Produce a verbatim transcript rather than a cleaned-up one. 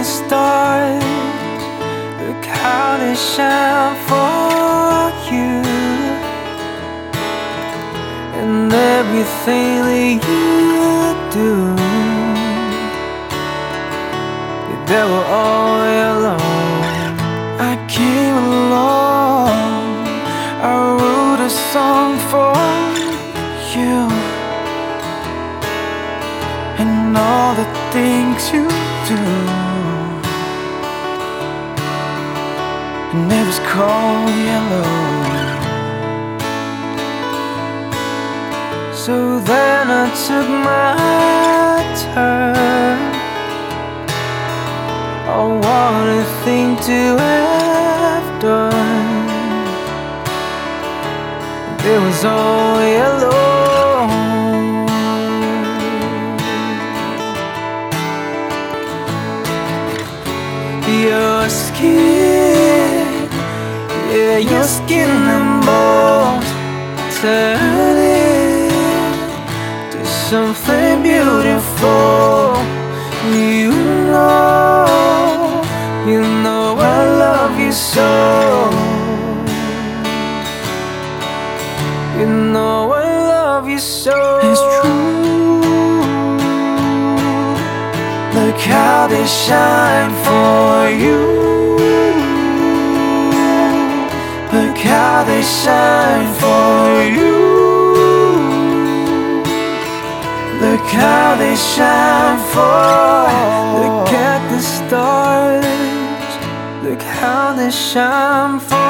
the stars, look how they shine for you. And everything that you do, they were all alone. I came along, I wrote a song for you, and all the things you do, and it was called Yellow. So then I took my turn. Oh, what a thing to have done. It was all yellow. Your skin, yeah, your skin and bones turning to something beautiful. You know, you know I love you so. You know I love you so. It's true. Look how they shine for you. Look how they shine for you. Look how they shine for. Look at the stars. Look how they shine for